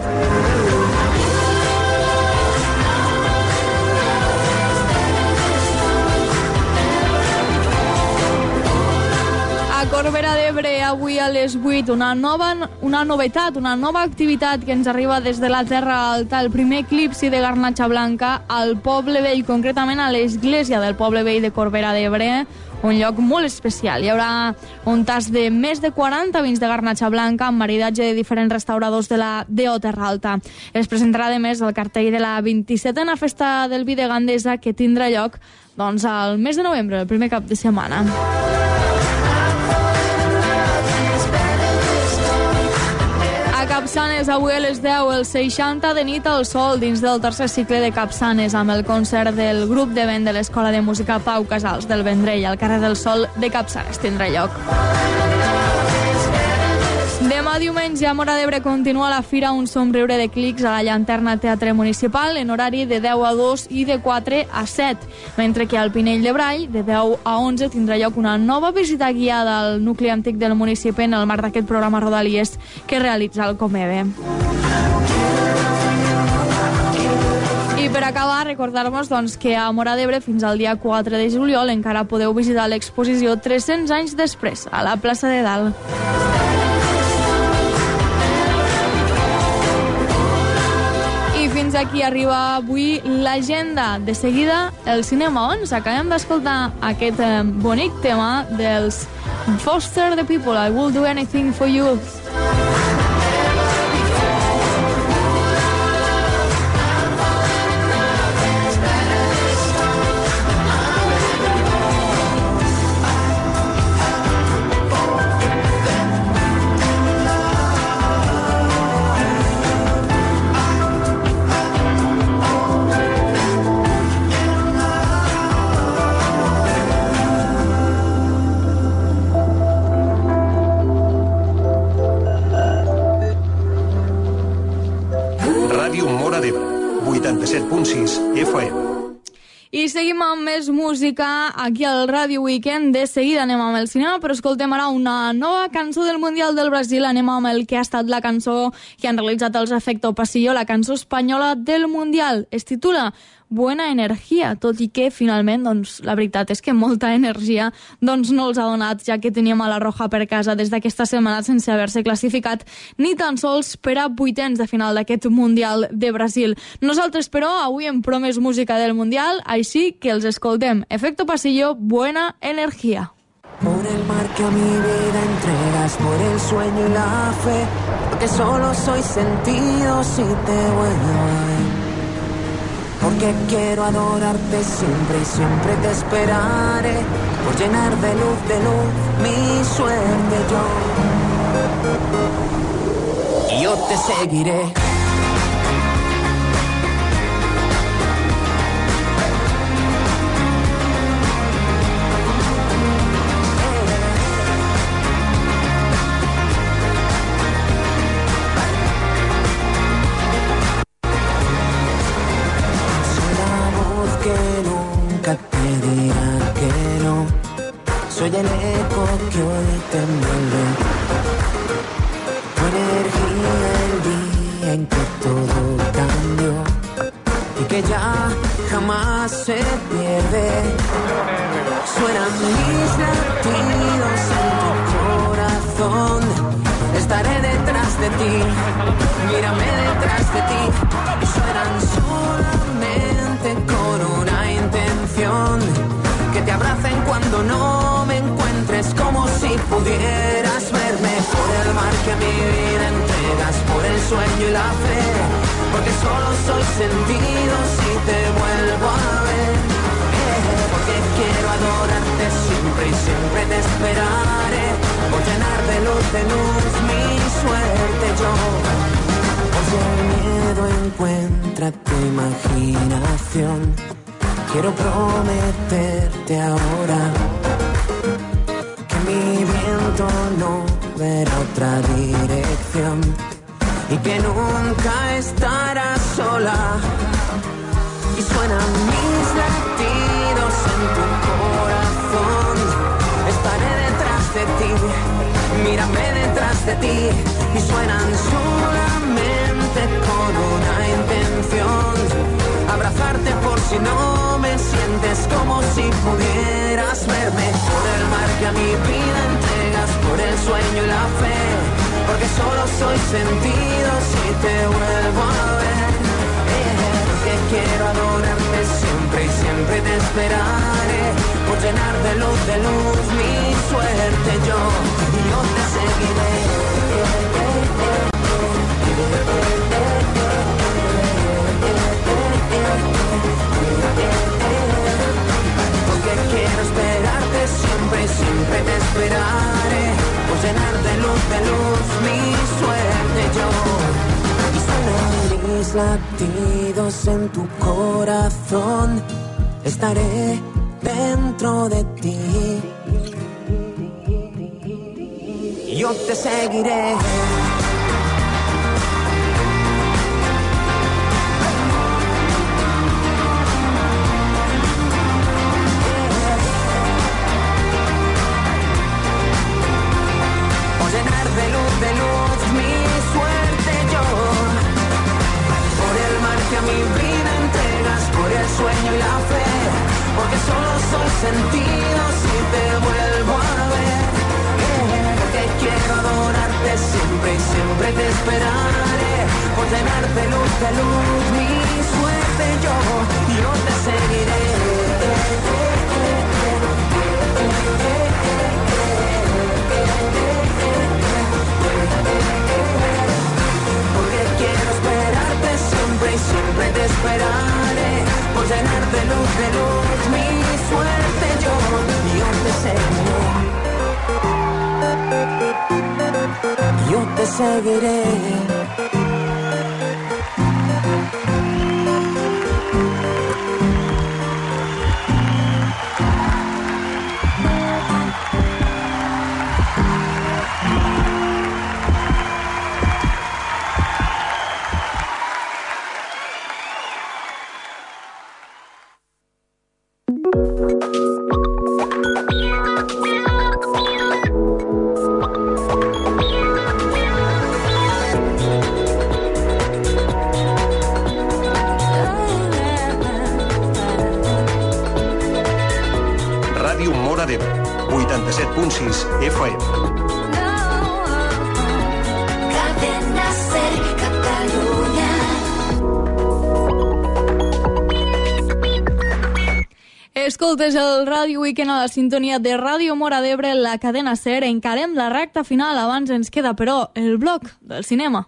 Corbera d'Ebre, avui a les 8, una novetat, una nova activitat que ens arriba des de la Terra Alta, el primer eclipsi de garnatxa blanca al Poble Vell, concretament a l'església del Poble Vell de Corbera d'Ebre, un lloc molt especial. Hi haurà un tast de més de 40 vins de garnatxa blanca amb maridatge de diferents restauradors de la DO Terra Alta. Es presentarà, a més, el cartell de la 27a Festa del Vi de Gandesa, que tindrà lloc al mes de novembre, el primer cap de setmana. Capçanes, avui a les 10, el 60 de nit al sol, dins del tercer cicle de Capçanes, amb el concert del grup de vent de l'Escola de Música Pau Casals del Vendrell, al carrer del Sol de Capçanes tindrà lloc. Demà diumenge a Móra d'Ebre continua la fira Un somriure de clics a la Llanterna Teatre Municipal en horari de 10 a 2 i de 4 a 7, mentre que al Pinell de Brai de 10 a 11 tindrà lloc una nova visita guiada al nucli antic del municipi en el marc d'aquest programa Rodalies que realitza el Comebe. I per acabar, recordar-vos que a Móra d'Ebre fins al dia 4 de juliol encara podeu visitar l'exposició 300 anys després, a la plaça de Dalt. I fins aquí arriba avui l'agenda. De seguida, el Cinema On. Acabem d'escoltar aquest bonic tema dels Foster the People, I Will Do Anything for You. Ràdio Móra d'Ebre, 87.6 FM. I seguim amb més música aquí al Ràdio Weekend. De seguida anem amb el cinema, però escoltem ara una nova cançó del Mundial del Brasil. Anem amb el que ha estat la cançó que han realitzat els Efecto Pasillo, la cançó espanyola del Mundial. Es titula Buena Energia, tot i que finalment la veritat és que molta energia no els ha donat, ja que teníem a la Roja per casa des d'aquesta setmana sense haver-se classificat ni tan sols per a vuitens de final d'aquest Mundial de Brasil. Nosaltres, però, avui hem promès música del Mundial, així que els escoltem. Efecto Pasillo, Buena Energia. Por el mar que a mi vida entregas, por el sueño y la fe, porque solo soy sentido si te vuelvo a ver. Porque quiero adorarte siempre y siempre te esperaré, por llenar de luz mi suerte yo. Y yo te seguiré. Soy el eco que hoy te envuelve, tu energía el día en que todo cambió y que ya jamás se pierde. Suenan mis latidos en tu corazón, estaré detrás de ti, mírame detrás de ti. Y suenan solamente con una intención, que te abracen cuando no me encuentres, como si pudieras verme. Por el mar que a mi vida entregas, por el sueño y la fe, porque solo soy sentido si te vuelvo a ver. Porque quiero adorarte siempre y siempre te esperaré, por llenar de luz mi suerte yo. Por si el miedo encuentra tu imaginación, quiero prometerte ahora que mi viento no verá otra dirección y que nunca estarás sola. Y suenan mis latidos en tu corazón, estaré detrás de ti, mírame detrás de ti. Y suenan solamente con una intención, abrazarte por si no me sientes, como si pudieras verme. Por el mar que a mi vida entregas, por el sueño y la fe, porque solo soy sentido si te vuelvo a ver. Porque quiero adorarte siempre y siempre te esperaré, por llenar de luz mi suerte yo. Y yo te seguiré. Porque quiero esperarte siempre y siempre te esperaré, por llenar de luz mi suerte yo. Y suenan mis latidos en tu corazón, estaré dentro de ti. Y yo te seguiré. Por llenar de luz mi suerte yo, por el mar que a mi vida entregas, por el sueño y la fe, porque solo soy sentido si te vuelvo a ver, porque quiero adorarte siempre y siempre te esperaré, por llenar de luz mi suerte yo te seguiré. Porque quiero esperarte siempre y siempre te esperaré, por llenar de luz mi suerte yo te seguiré. Yo te seguiré. Ràdio Móra d'Ebre, 87.6 FM. Cadena Ser Catalunya. Escoltes el Ràdio Weekend a la sintonia de Ràdio Móra d'Ebre, la cadena Ser. Encarem la recta final, abans ens queda, però, el bloc del cinema.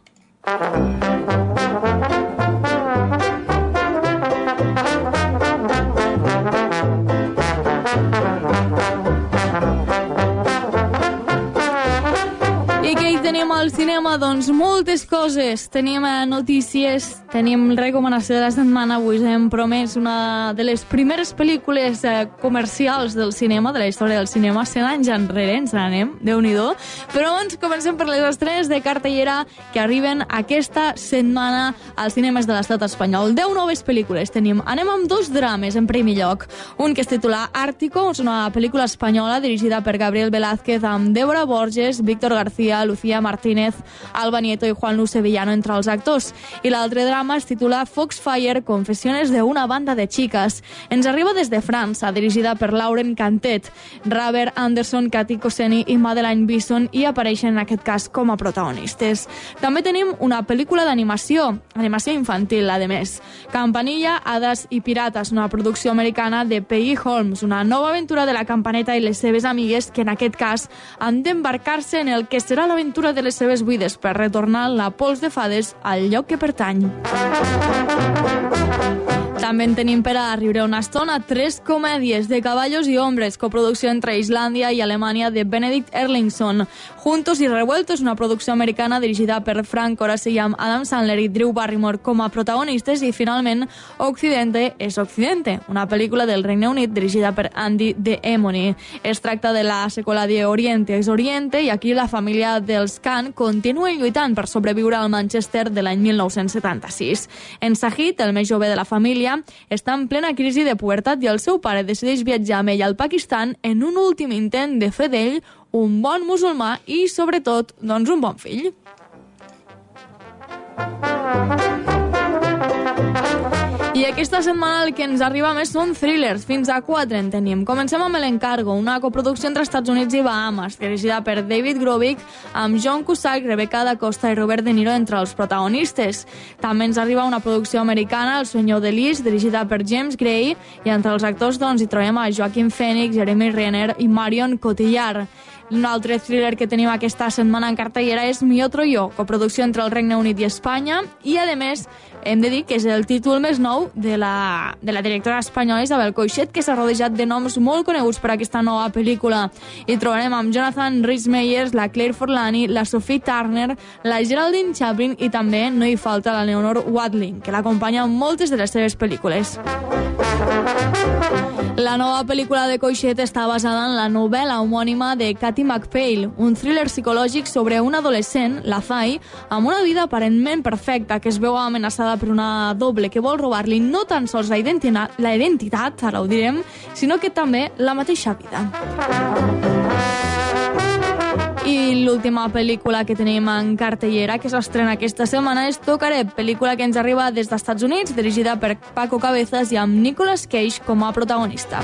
I què hi tenim al cinema? Doncs moltes coses. Tenim notícies, tenim recomanació de la setmana. Avui hem promès una de les primeres pel·lícules comercials del cinema, de la història del cinema, 100 anys enrere, ens n'anem, Déu-n'hi-do. Però abans comencem per les estrenes de cartellera que arriben aquesta setmana als cinemes de l'estat espanyol. 10 noves pel·lícules tenim. Anem amb 2 drames, en primer lloc. Un que es titula Ártico, és una pel·lícula espanyola dirigida per Gabriel Velázquez amb Débora Borges, Víctor García, Lucía Martínez, Alba Nieto i Juan Luis Sevillano entre els actors. I l'altre drama es titula Foxfire, confessiones de una banda de chicas. Ens arriba des de França, dirigida per Lauren Cantet, Robert Anderson, Katy Koseni i Madeleine Bison, i apareixen en aquest cas com a protagonistes. També tenim una pel·lícula d'animació, animació infantil, a més. Campanilla, Hades i Pirates, una producció americana de Peggy Holmes, una nova aventura de la Campaneta i les seves amigues que en aquest cas han d'embarcar-se en el que serà l'aventura de les seves vides per retornar la pols de fades al lloc que pertany. També en tenim per a riure una estona 3 comèdies de Caballos y Hombres, coproducció entre Islàndia i Alemanya de Benedict Erlingsson. Juntos y Revueltos, una producció americana dirigida per Frank Coraci amb Adam Sandler i Drew Barrymore com a protagonistes. I finalment Occidente es Occidente, una pel·lícula del Regne Unit dirigida per Andy de Emony. Es tracta de la seqüela de Oriente es Oriente i aquí la família dels Khan continua lluitant per sobreviure al Manchester de l'any 1976. En Sahid, el més jove de la família, està en plena crisi de pubertat i el seu pare decideix viatjar amb ell al Pakistan en un últim intent de fer d'ell un bon musulmà i, sobretot, doncs un bon fill. I aquesta setmana el que ens arriba més són thrillers, fins a 4 en tenim. Comencem amb l'Encargo, una coproducció entre Estats Units i Bahamas, dirigida per David Grovick, amb John Cusack, Rebecca da Costa i Robert De Niro entre els protagonistes. També ens arriba una producció americana, El sueño de Liz, dirigida per James Gray, i entre els actors doncs, hi trobem a Joaquin Phoenix, Jeremy Renner i Marion Cotillard. Un altre thriller que tenim aquesta setmana en cartellera és Mi otro yo, coproducció entre el Regne Unit i Espanya, i a més hem de dir que és el títol més nou de la directora espanyola Isabel Coixet, que s'ha rodejat de noms molt coneguts per aquesta nova pel·lícula. Hi trobarem amb Jonathan Rhys-Meyers, la Claire Forlani, la Sophie Turner, la Geraldine Chaplin i també no hi falta la Leonor Watling, que l'acompanya en moltes de les seves pel·lícules. La nova pel·lícula de Coixet està basada en la novel·la homònima de Katy McPhail, un thriller psicològic sobre un adolescent, la Fay, amb una vida aparentment perfecta que es veu amenaçada per una doble que vol robar-li no tan sols la identitat, ara ho direm, sinó que també la mateixa vida. I l'última pel·lícula que tenim en cartellera, que s'estrena aquesta setmana, és Tocaré, pel·lícula que ens arriba des dels Estats Units, dirigida per Paco Cabezas i amb Nicolas Cage com a protagonista.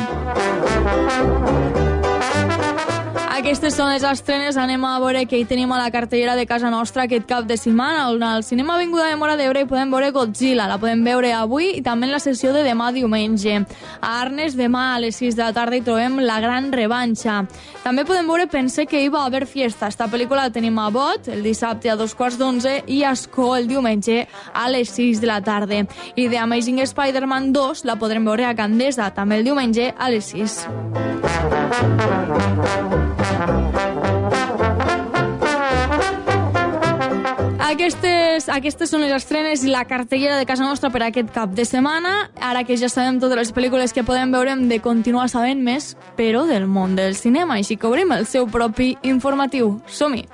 Aquestes són les estrenes. Anem a veure què hi tenim a la cartellera de casa nostra aquest cap de setmana. Al cinema Avinguda de Móra d'Ebre hi podem veure Godzilla. La podem veure avui i també en la sessió de demà diumenge. A Arnes demà a les 6 de la tarda hi trobem La Gran Revanxa. També podem veure Pensé que iba a haber fiesta. Esta pel·lícula la tenim a Bot el dissabte a 11:15 i a Escó el diumenge a les 6 de la tarda. I The Amazing Spider-Man 2 la podrem veure a Candesa també el diumenge a les 6. Aquestes són les estrenes i la cartellera de casa nostra per aquest cap de setmana. Ara que ja sabem totes les pel·lícules que podem veure, hem de continuar sabent més, però del món del cinema, així que obrim el seu propi informatiu. Som-hi!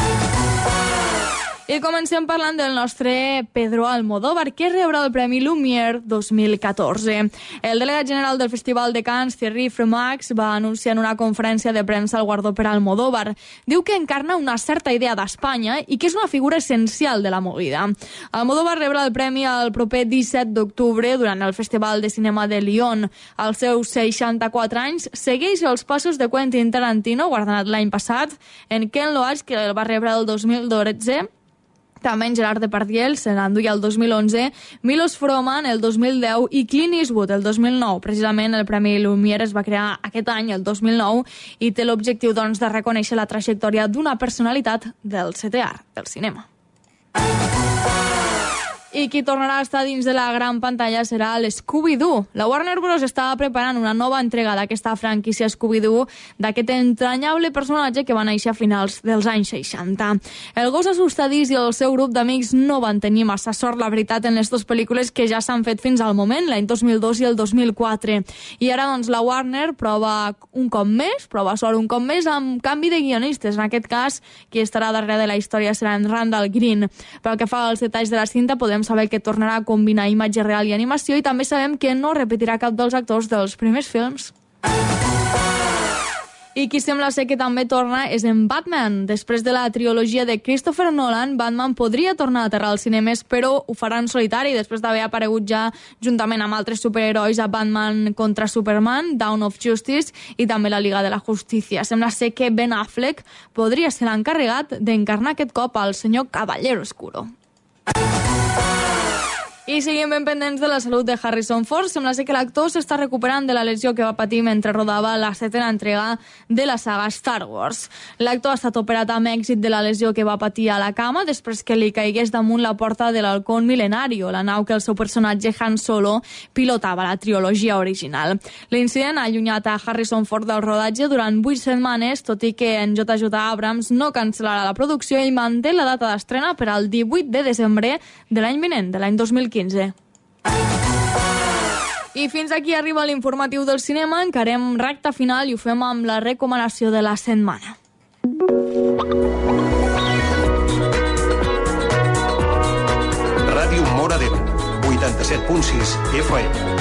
I comencem parlant del nostre Pedro Almodóvar, que rebrà el Premi Lumière 2014. El delegat general del Festival de Cannes, Thierry Fremax, va anunciar en una conferència de premsa el guardó per Almodóvar. Diu que encarna una certa idea d'Espanya i que és una figura essencial de la movida. Almodóvar rebrà el premi el proper 17 d'octubre durant el Festival de Cinema de Lyon. Als seus 64 anys segueix els passos de Quentin Tarantino, guardonat l'any passat, en Ken Loach, que el va rebre el 2012, també en Gerard Depardieu se l'enduia el 2011, Milos Forman el 2010 i Clint Eastwood el 2009. Precisament el Premi Lumière es va crear aquest any, el 2009, i té l'objectiu de reconèixer la trajectòria d'una personalitat del setè art del cinema. I qui tornarà a estar dins de la gran pantalla serà l'Scooby-Doo. La Warner Bros. Està preparant una nova entrega d'aquesta franquícia Scooby-Doo, d'aquest entranyable personatge que va néixer a finals dels anys 60. El gos assustadís i el seu grup d'amics no van tenir massa sort, la veritat, en les dues pel·lícules que ja s'han fet fins al moment, l'any 2002 i el 2004. I ara, doncs, la Warner prova sort un cop més amb canvi de guionistes. En aquest cas, qui estarà darrere de la història serà en Randall Green. Pel que fa als detalls de la cinta, podem saber que tornarà a combinar imatge real i animació, i també sabem que no repetirà cap dels actors dels primers films. I qui sembla ser que també torna és en Batman. Després de la trilogia de Christopher Nolan, Batman podria tornar a aterrar als cinemes, però ho farà en solitari, després d'haver aparegut ja juntament amb altres superherois a Batman contra Superman, Dawn of Justice i també la Liga de la Justícia. Sembla ser que Ben Affleck podria ser l'encarregat d'encarnar aquest cop al senyor Caballero Oscuro. I seguim ben pendents de la salut de Harrison Ford. Sembla ser que l'actor s'està recuperant de la lesió que va patir mentre rodava la 7ª entrega de la saga Star Wars. L'actor ha estat operat amb èxit de la lesió que va patir a la cama després que li caigués damunt la porta de l'Halcón Milenario, la nau que el seu personatge Han Solo pilotava a la trilogia original. L'incident ha allunyat a Harrison Ford del rodatge durant 8 setmanes, tot i que en J.J. Abrams no cancel·larà la producció i manté la data d'estrena per al 18 de desembre de l'any vinent, de l'any 2015. I fins aquí arriba l'informatiu del cinema. Encarem recta final i ho fem amb la recomanació de la setmana. Ràdio Móra d'Ebre, 87.6 FM.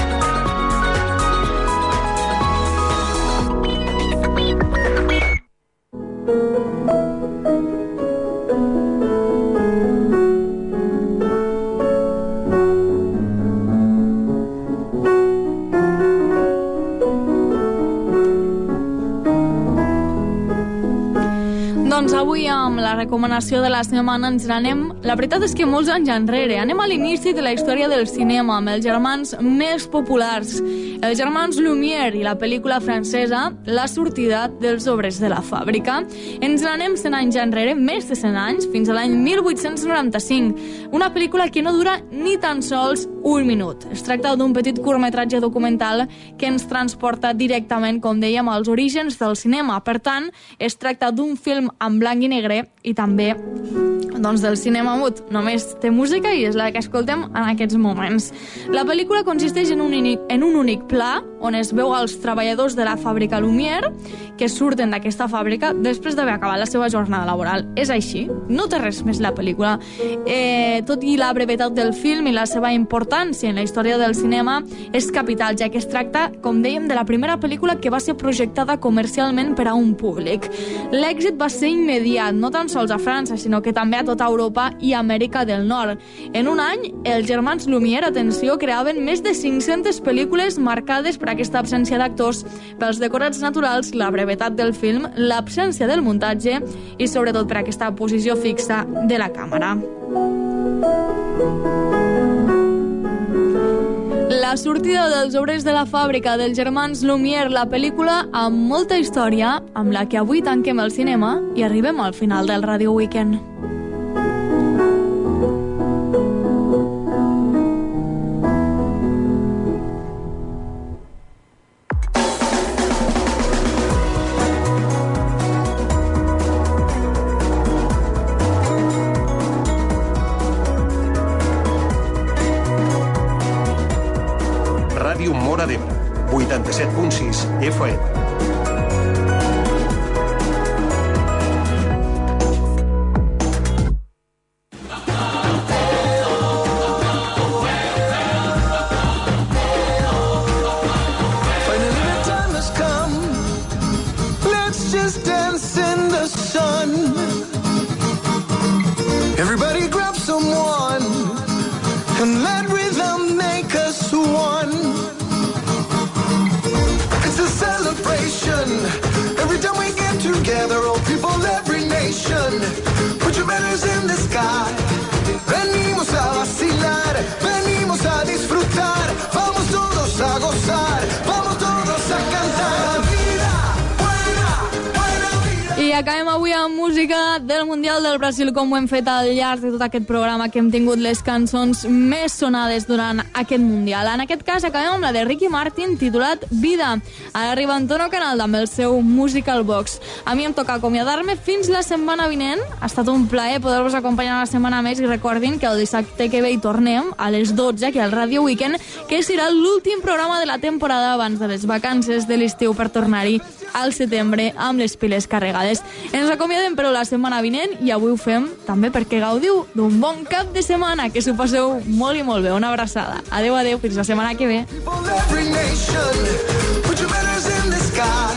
Doncs avui amb la recomanació de la setmana ens n'anem, la veritat és que molts anys enrere. Anem a l'inici de la història del cinema amb els germans més populars, els germans Lumière i la pel·lícula francesa La sortida dels obrers de la fàbrica. Ens n'anem 100 anys enrere, més de 100 anys, fins a l'any 1895. Una pel·lícula que no dura ni tan sols un minut. Es tracta d'un petit curtmetratge documental que ens transporta directament, com dèiem, als orígens del cinema. Per tant, es tracta d'un film amb en blanc i negre i també doncs del cinema mut. Només té música i és la que escoltem en aquests moments. La pel·lícula consisteix en un únic pla on es veu els treballadors de la fàbrica Lumière que surten d'aquesta fàbrica després d'haver acabat la seva jornada laboral. És així, no té res més la pel·lícula. Tot i la brevetat del film i la seva importància en la història del cinema és capital, ja que es tracta, com dèiem, de la primera pel·lícula que va ser projectada comercialment per a un públic. L'èxit va ser immediat, no tan sols a França, sinó que també a tota Europa i Amèrica del Nord. En un any, els germans Lumière, atenció, creaven més de 500 pel·lícules marcades per aquesta absència d'actors, pels decorats naturals, la brevetat del film, l'absència del muntatge i sobretot per aquesta posició fixa de la càmera. La sortida dels obrers de la fàbrica dels germans Lumière, la pel·lícula amb molta història, amb la que avui tanquem el cinema i arribem al final del Radio Weekend. Ràdio Móra d'Ebre, 87.6 FM. Everybody grab someone and let rhythm make us one. It's a celebration every time we get together, all people, every nation. Put your banners in the sky. Venimos a vacilar, venimos a disfrutar. Vamos todos a gozar, vamos todos a cantar. I acabem avui amb música del Mundial del Brasil, com ho hem fet al llarg de tot aquest programa, que hem tingut les cançons més sonades durant aquest Mundial. En aquest cas acabem amb la de Ricky Martin, titulat Vida. Ara arriba Antonio Canalda amb el seu Musical Box. A mi em toca acomiadar-me fins la setmana vinent. Ha estat un plaer poder-vos acompanyar una setmana més i recordin que el dissabte que ve hi tornem a les 12 aquí al Radio Weekend, que serà l'últim programa de la temporada abans de les vacances de l'estiu per tornar-hi al setembre amb les piles carregades. Ens acomiadem però la setmana vinent i avui ho fem també perquè gaudiu d'un bon cap de setmana, que s'ho passeu molt i molt bé. Una abraçada. Adeu, adeu, fins la setmana que ve.